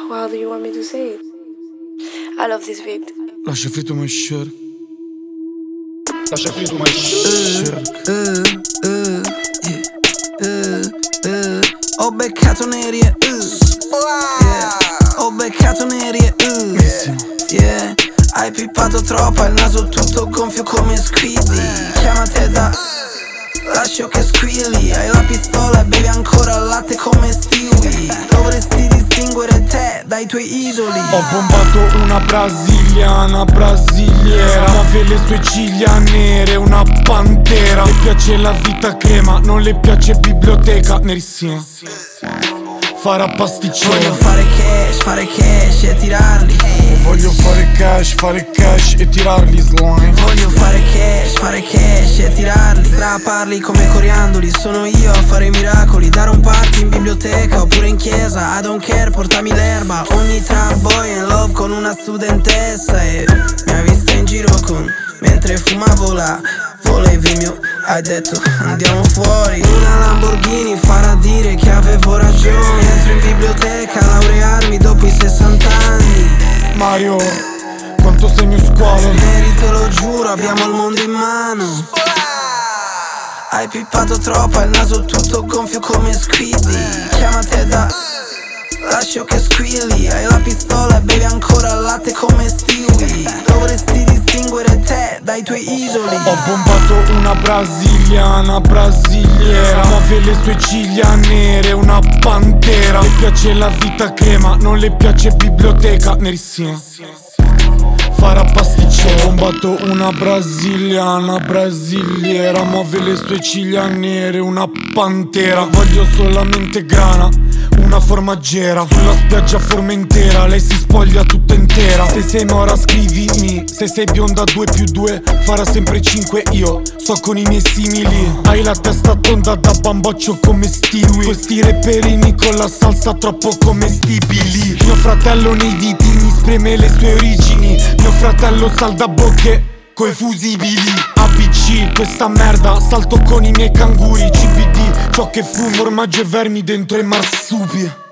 How do you want me to say it? I love this beat. Lascia fritto my shirt. Lascia fritto my shirt. Ho beccato neri e ho beccato neri e yeah. Hai pippato troppo, hai il naso tutto gonfio come Squiddy. Chiamate da lascio che squilli. Hai la pistola e bevi ancora il latte come Stewie. Dovresti distinguere te dai tuoi idoli. Ho bombato una brasiliana brasiliera, muove le sue ciglia nere, una pantera. Le piace la vita crema, non le piace biblioteca. Nerissima farà pasticcera. Voglio fare cash e tirarli. Voglio fare cash e tirarli slime. Voglio fare cash e tirarli. Parli come coriandoli, sono io a fare miracoli. Dare un party in biblioteca oppure in chiesa, I don't care, portami l'erba. Ogni trap boy in love con una studentessa e mi ha vista in giro con mentre fumavo la volevi mio. Hai detto andiamo fuori. Una Lamborghini farà dire che avevo ragione. Entro in biblioteca a laurearmi dopo i 60 anni. Mario, quanto sei mio squalo. Neri te lo giuro, abbiamo il mondo in mano. Hai pippato troppo, hai il naso tutto gonfio come Squiddy. Chiamate da lascio che squilli. Hai la pistola e bevi ancora il latte come Stewie. Dovresti distinguere te dai tuoi idoli. Ho bombato una brasiliana brasiliera, muove le sue ciglia nere, una pantera. Le piace la vita crema, non le piace biblioteca. Nerissima farà pasticcera. Ho bombato una brasiliana brasiliera, muove le sue ciglia nere, una pantera. Voglio solamente grana, una formaggera. Sulla spiaggia Formentera, lei si spoglia tutta intera. Se sei mora scrivimi, se sei bionda 2+2 farà sempre 5. Io sto con i miei simili. Hai la testa tonda da bamboccio come Stewie. Questi reperini con la salsa troppo commestibili. Mio fratello nei diti mi spreme le sue origini. Mio fratello salda bocche coi fusibili. ABC, questa merda, salto con i miei canguri. CBD, ciò che fumo, ormaggio e vermi dentro i marsupi.